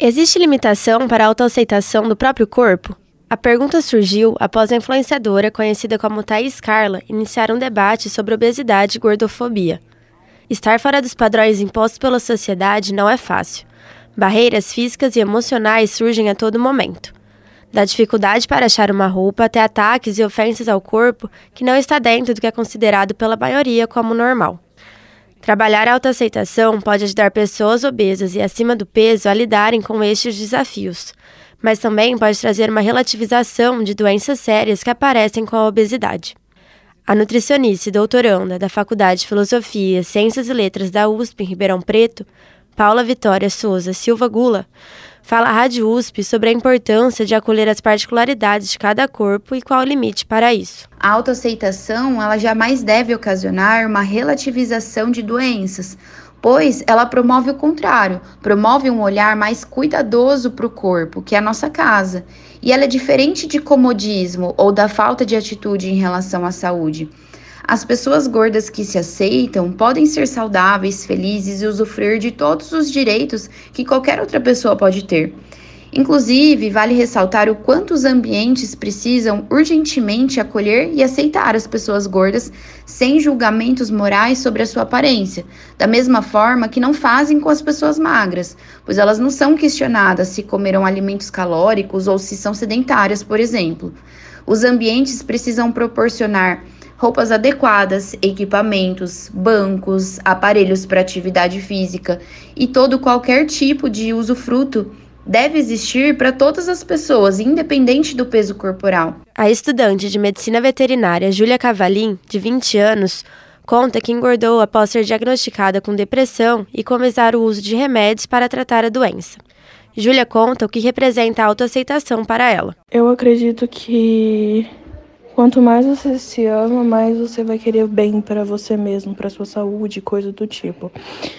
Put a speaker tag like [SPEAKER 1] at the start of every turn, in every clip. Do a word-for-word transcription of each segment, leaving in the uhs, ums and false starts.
[SPEAKER 1] Existe limitação para a autoaceitação do próprio corpo? A pergunta surgiu após a influenciadora conhecida como Thaís Carla iniciar um debate sobre obesidade e gordofobia. Estar fora dos padrões impostos pela sociedade não é fácil. Barreiras físicas e emocionais surgem a todo momento. Da dificuldade para achar uma roupa até ataques e ofensas ao corpo que não está dentro do que é considerado pela maioria como normal. Trabalhar a autoaceitação pode ajudar pessoas obesas e acima do peso a lidarem com estes desafios, mas também pode trazer uma relativização de doenças sérias que aparecem com a obesidade. A nutricionista e doutoranda da Faculdade de Filosofia, Ciências e Letras da U S P em Ribeirão Preto, Paula Vitória Souza Silva Gula, fala à Rádio U S P sobre a importância de acolher as particularidades de cada corpo e qual o limite para isso.
[SPEAKER 2] A autoaceitação, ela jamais deve ocasionar uma relativização de doenças, pois ela promove o contrário, promove um olhar mais cuidadoso para o corpo, que é a nossa casa. E ela é diferente de comodismo ou da falta de atitude em relação à saúde. As pessoas gordas que se aceitam podem ser saudáveis, felizes e usufruir de todos os direitos que qualquer outra pessoa pode ter. Inclusive, vale ressaltar o quanto os ambientes precisam urgentemente acolher e aceitar as pessoas gordas sem julgamentos morais sobre a sua aparência, da mesma forma que não fazem com as pessoas magras, pois elas não são questionadas se comeram alimentos calóricos ou se são sedentárias, por exemplo. Os ambientes precisam proporcionar roupas adequadas, equipamentos, bancos, aparelhos para atividade física e todo qualquer tipo de usufruto deve existir para todas as pessoas, independente do peso corporal.
[SPEAKER 1] A estudante de medicina veterinária Júlia Cavalim, de vinte anos, conta que engordou após ser diagnosticada com depressão e começar o uso de remédios para tratar a doença. Júlia conta o que representa a autoaceitação para ela.
[SPEAKER 3] Eu acredito que quanto mais você se ama, mais você vai querer bem para você mesmo, para sua saúde, coisa do tipo.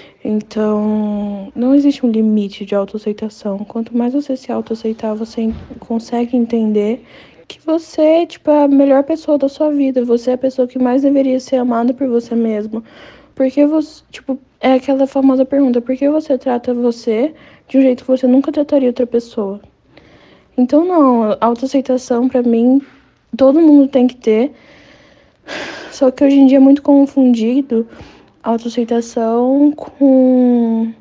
[SPEAKER 3] Então, não existe um limite de autoaceitação. Quanto mais você se autoaceitar, você consegue entender que você é tipo, a melhor pessoa da sua vida. Você é a pessoa que mais deveria ser amada por você mesmo. Porque você, tipo, é aquela famosa pergunta, por que você trata você de um jeito que você nunca trataria outra pessoa? Então, não, autoaceitação pra mim todo mundo tem que ter, só que hoje em dia é muito confundido a autoaceitação com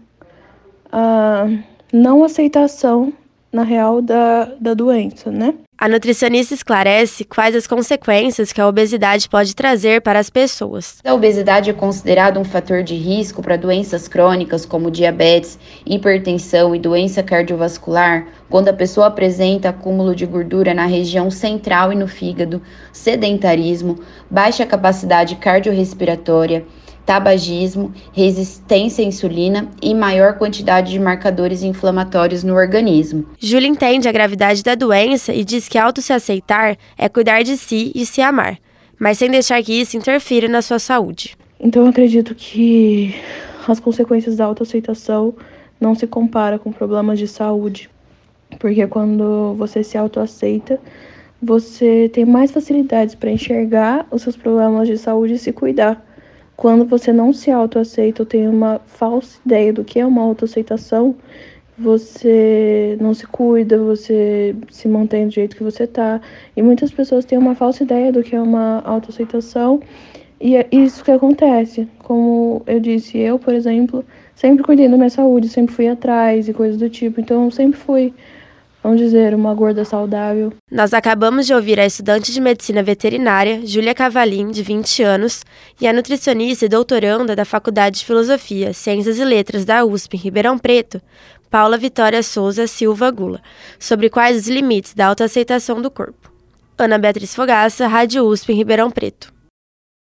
[SPEAKER 3] a não aceitação, na real, da, da doença, né?
[SPEAKER 1] A nutricionista esclarece quais as consequências que a obesidade pode trazer para as pessoas.
[SPEAKER 2] A obesidade é considerada um fator de risco para doenças crônicas como diabetes, hipertensão e doença cardiovascular, quando a pessoa apresenta acúmulo de gordura na região central e no fígado, sedentarismo, baixa capacidade cardiorrespiratória, tabagismo, resistência à insulina e maior quantidade de marcadores inflamatórios no organismo.
[SPEAKER 1] Júlia entende a gravidade da doença e diz que auto se aceitar é cuidar de si e se amar, mas sem deixar que isso interfira na sua saúde.
[SPEAKER 3] Então eu acredito que as consequências da autoaceitação não se comparam com problemas de saúde, porque quando você se autoaceita, você tem mais facilidades para enxergar os seus problemas de saúde e se cuidar. Quando você não se autoaceita ou tem uma falsa ideia do que é uma autoaceitação, você não se cuida, você se mantém do jeito que você tá. E muitas pessoas têm uma falsa ideia do que é uma autoaceitação e é isso que acontece. Como eu disse, eu, por exemplo, sempre cuidei da minha saúde, sempre fui atrás e coisas do tipo. Então, eu sempre fui, vamos dizer, uma gorda saudável.
[SPEAKER 1] Nós acabamos de ouvir a estudante de medicina veterinária, Júlia Cavalim, de vinte anos, e a nutricionista e doutoranda da Faculdade de Filosofia, Ciências e Letras da U S P em Ribeirão Preto, Paula Vitória Souza Silva Gula, sobre quais os limites da autoaceitação do corpo. Ana Beatriz Fogaça, Rádio U S P em Ribeirão Preto.